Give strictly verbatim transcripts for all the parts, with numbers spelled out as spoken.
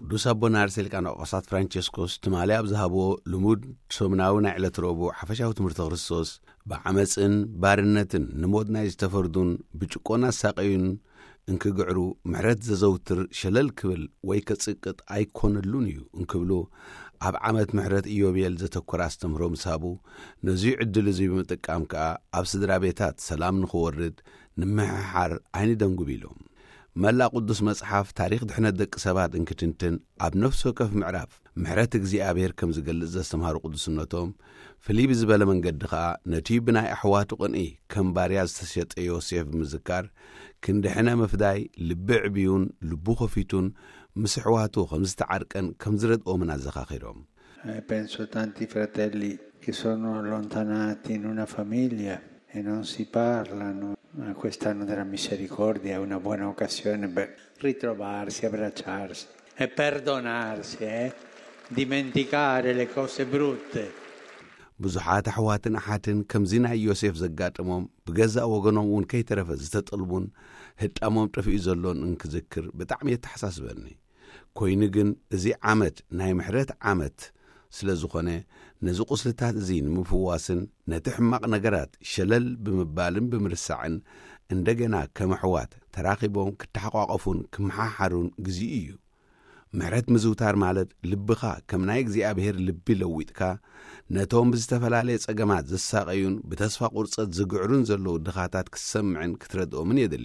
ቅዱስ አቦና አርሴል ቃና ቆሳት ፍራንቺስኮስ ትማሊያ ብዝሃቦ ልሙድ ሶምናዊ ናይ ዕለት ረቡዕ ሓፈሻዊ ትምህርቲ ክርስቶስ ብዓመፅን ባርነትን ንሞት ናይ ዝተፈርዱን ብጭቆና ሳቀዩን እንክግዕሩ ምሕረት ዘዘውትር ሸለል ክብል ወይ ከጽቅጥ ኣይኮነሉን እዩ እንክብሉ ኣብ ዓመት ምሕረት ኢዮቤል ዘተኮረ አስተምህሮ ምሳቡ ነዚሁ ዕድል እዚ ብምጥቃም ከዓ ኣብ ስድራ ቤታት ሰላም ንኽወርድ ንምሕሓር ዓይኒ ደንጉብ ኢሎም መላ ቅዱስ መጽሓፍ ታሪኽ ድሕነት ደቂ ሰባት እንክትንትን ኣብ ነፍሲ ወከፍ ምዕራፍ ምሕረት እግዚአብሔር ከም ዝገልጽ ዘስተምሃሩ ቅዱስነቶም ፍልይ ብዝበለ መንገዲ ከዓ ነቲ ብናይ ኣሕዋቱ ቅንኢ ከም ባርያ ዝተሸጠ ዮሴፍ ብምዝካር ክንድሕነ መፍዳይ ልቢ ዕብዩን ልቡ ኸፊቱን ምስ ኣሕዋቱ ከም ዝተዓርቀን ከም ዝረድኦምን ኣዘኻኺሮም penso tanti fratelli che sono allontanati in una famiglia e non si parlano. Quest'anno della misericordia è una buona occasione per ritrovarsi, abbracciarsi e perdonarsi, eh? Dimenticare le cose brutte. ብዙሓት ኣሕዋትን ኣሓትን ከምዚ ናይ ዮሴፍ ዘጋጥሞም ብገዛእ ወገኖም እውን ከይተረፈ ዝተጠልቡን ህጣሞም ጠፊኡ ዘሎን እንክዝክር ብጣዕሚ የተሓሳስበኒ ኮይኑ ግን እዚ ዓመት ናይ ምሕረት ዓመት ስለ ዝኾነ ነዚ ቁስልታት እዚ ንምፍዋስን ነቲ ሕማቕ ነገራት ሸለል ብምባልን ብምርሳዕን እንደገና ከም ኣሕዋት ተራኺቦም ክተሓቋቐፉን ክመሓሓሩን ግዜኡ እዩ ምሕረት ምዝውታር ማለት ልብኻ ከም ናይ እግዚኣብሔር ልቢ ለዊጥካ ነቶም ብዝተፈላለየ ጸገማት ዘሳቀዩን ብተስፋ ቁርጸት ዝግዕሩን ዘለዉ ድኻታት ክሰምዕን ክትረድኦምን የድሊ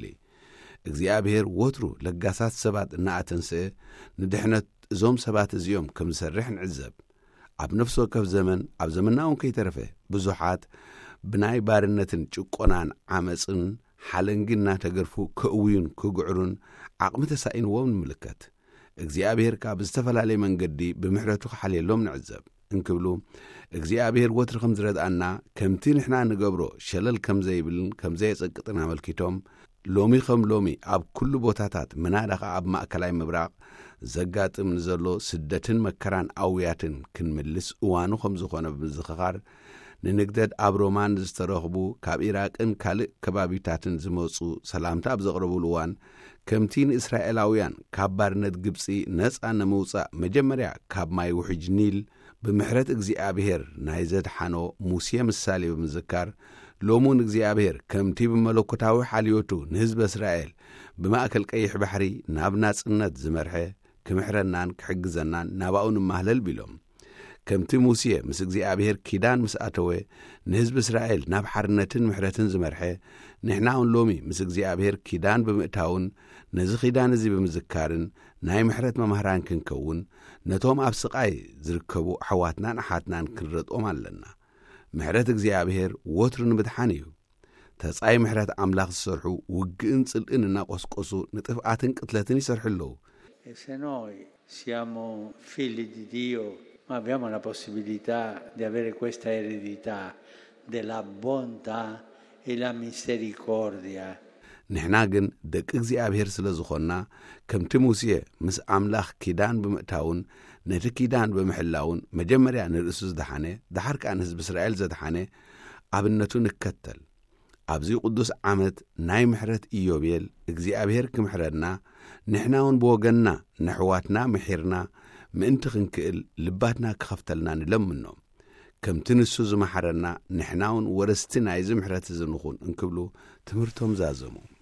እግዚኣብሔር ወትሩ ለጋሳት ሰባት እናኣተንስአ ንድሕነት እዞም ሰባት እዚኦም ከም ዝሰርሕ ንዕዘብ ኣብ ነፍሲ ወከፍ ዘመን ኣብ ዘመናውን ከይተረፈ ብዙሓት ብናይ ባርነትን ጭቆናን ዓመፅን ሓለንግን እናተገርፉ ክእውዩን ክግዕሩን ዓቕሚ ተሳኢንዎም ንምልከት እግዚኣብሔር ካብ ዝተፈላለየ መንገዲ ብምሕረቱ ክሓልየሎም ንዕዘብ እንክብሉ እግዚኣብሔር ወትሪ ከም ዝረድኣና ከምቲ ንሕና ንገብሮ ሸለል ከም ዘይብልን ከም ዘየጸቅጥን ኣመልኪቶም ሎሚ ከም ሎሚ ኣብ ኩሉ ቦታታት መናዳኻ ኣብ ማእከላይ ምብራቕ ዘጋጥም ንዘሎ ስደትን መከራን ኣውያትን ክንምልስ እዋኑ ከም ዝኾነ ብምዝኽኻር ንንግደት ኣብ ሮማን ዝተረኽቡ ካብ ኢራቅን ካልእ ከባቢታትን ዝመፁ ሰላምታ ኣብ ዘቕረቡሉ እዋን ከምቲ ንእስራኤላውያን ካብ ባርነት ግብፂ ነፃ ንምውፃእ መጀመርያ ካብ ማይ ውሕጅ ኒል ብምሕረት እግዚኣብሔር ናይ ዘድሓኖ ሙሴ ምሳሌ ብምዝካር ሎሙን እግዚኣብሔር ከምቲ ብመለኮታዊ ሓልዮቱ ንህዝቢ እስራኤል ብማእከል ቀይሕ ባሕሪ ናብ ናጽነት ዝመርሐ ክምሕረናን ክሕግዘናን ናባኡ ንማህለል ቢሎም ከምቲ ሙሴ ምስ እግዚኣብሔር ኪዳን ምስ ኣተወ ንህዝቢ እስራኤል ናብ ሓርነትን ምሕረትን ዝመርሐ ንሕና እውን ሎሚ ምስ እግዚኣብሔር ኪዳን ብምእታውን ነዚ ኪዳን እዚ ብምዝካርን ናይ ምሕረት መምሃራን ክንከውን ነቶም ኣብ ስቃይ ዝርከቡ ኣሕዋትናን ኣሓትናን ክንረድኦም ኣለና ምሕረት እግዚአብሔር ወትሩ ንምድሓን እዩ ተጻይ ምሕረት አምላክ ዝሰርሑ ውግእን ጽልእን እናቆስቆሱ ንጥፍኣትን ቅትለትን ይሰርሕለው e se noi siamo figli di Dio ma abbiamo la possibilità di avere questa eredità della bontà e la misericordia ንሕና ግን ደቂ እግዚአብሔር ስለ ዝኾንና ከምቲ ሙሴ ምስ አምላክ ኪዳን ብምእታውን ነቲ ኪዳን ብምሕላውን መጀመርያ ንርእሱ ዝደሓነ ድሓር ከዓ ንህዝቢ እስራኤል ዘድሓነ ኣብነቱ ንከተል ኣብዚ ቅዱስ ዓመት ናይ ምሕረት ኢዮቤል እግዚአብሔር ክምሕረና ንሕና እውን ብወገንና ንሕዋትና ምሒርና ምእንቲ ክንክእል ልባትና ክኸፍተልና ንለምኖ ከምቲ ንሱ ዝመሓረና ንሕና እውን ወረስቲ ናይዚ ምሕረት ዝንኹን እንክብሉ ትምህርቶም ዛዘሙ